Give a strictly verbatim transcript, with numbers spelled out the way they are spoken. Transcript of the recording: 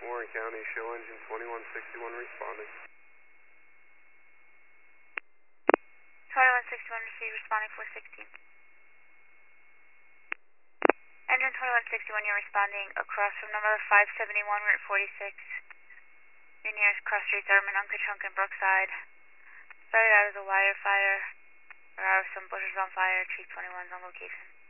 Warren County, show engine twenty-one sixty-one responding. twenty-one sixty-one received, responding four sixteen. Engine twenty-one sixty-one, you're responding across from number five seventy-one, Route forty-six. Your nearest cross streets are Minunka-Chunk and Brookside. Started out as a wire fire. There are some bushes on fire, Chief twenty-one's on location.